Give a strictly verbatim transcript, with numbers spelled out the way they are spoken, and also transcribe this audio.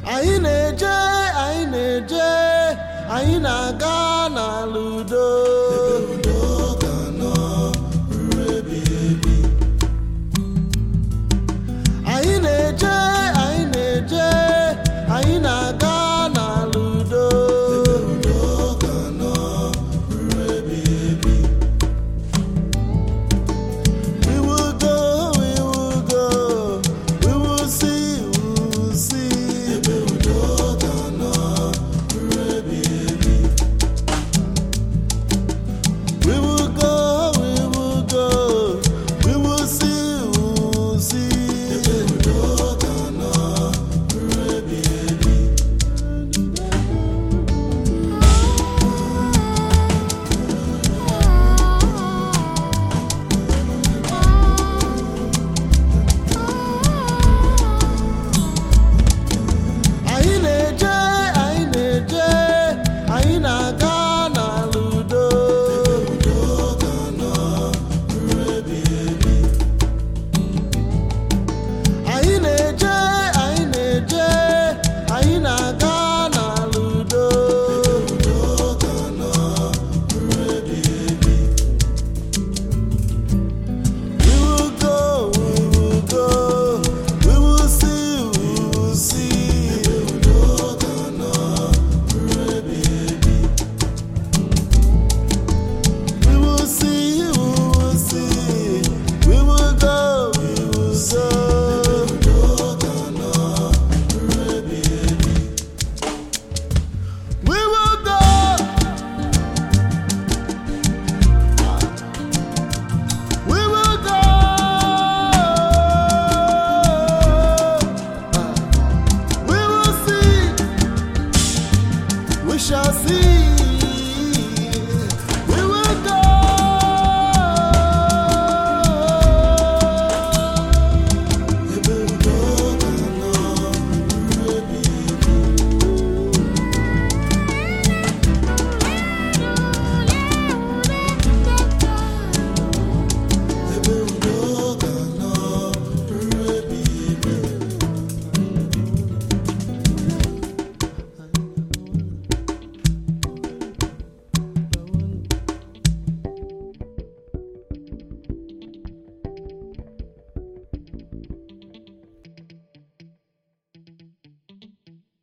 Anyị na-eje, anyị na-eje, anyị na-aga n'ala udo. Ebe udo ga-anọ ruo ebighị ebi. Anyị na-eje, anyị na-eje, anyị na-aga n'ala udo. Ebe udo ga-anọ ruo ebighị ebi. We will go, we will go, we will see, we will see. Ebe udo ga-anọ ruo ebighị ebi. We will go, we will go, we will see, we will see. Ebe udo ga-anọ ruo ebighị ebi. Anyị na-eje, anyị na-eje, anyị na-aga n'ala udo. Ebe udo ga-anọ ruo ebighị ebi. Anyị na-eje, anyị na-eje, anyị na-aga n'ala udo. Ebe udo ga-anọ ruo ebighị ebi. We will go, we will go, we will see, we will see. Ebe udo ga-anọ ruo ebighị ebi. We will see, we will see, we will go, we will go. Ebe udo ga-anọ ruo ebighị ebi. We will go. We will go. We will see. We shall see.